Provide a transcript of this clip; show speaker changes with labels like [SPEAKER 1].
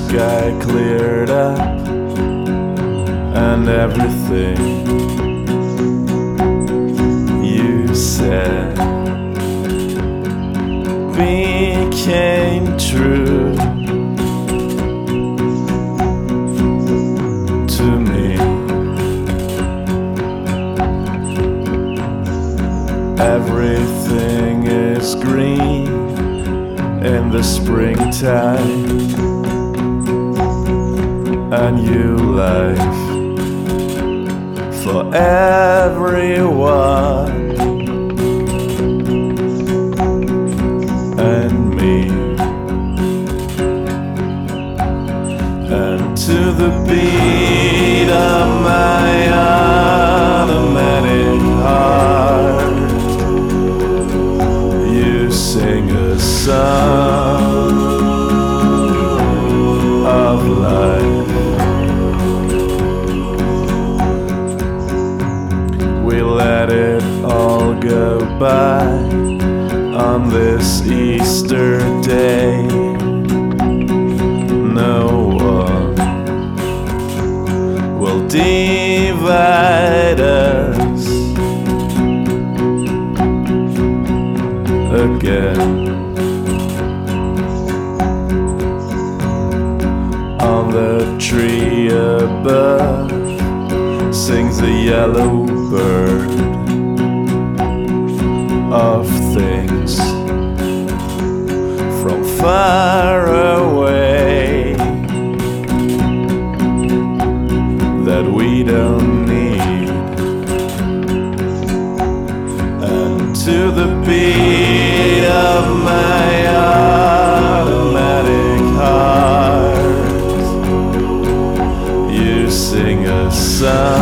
[SPEAKER 1] sky cleared up and everything you said became true to me. Everything is green in the springtime, a new life for everyone and me. And to the beat of my automatic heart, you sing a song of life. We let it all go by on this Easter day. No one will divide us again. On the tree above sings a yellow bird of things from far away that we don't need. And to the beat of my automatic heart, you sing a song